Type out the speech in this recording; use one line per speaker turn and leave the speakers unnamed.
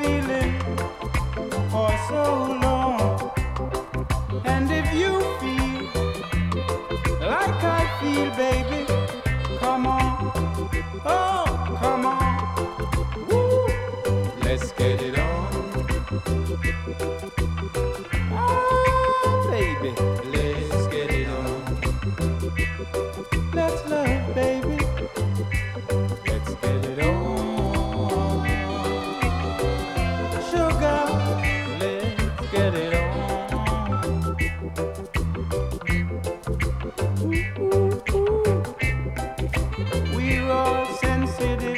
feeling for so long. And if you feel like I feel, baby, come on, oh, come on, woo, let's get it on. Ah, baby, let's get it on. Let's love, baby, let's get it on. Sugar, let's get it on. Ooh, ooh, ooh. We're all sensitive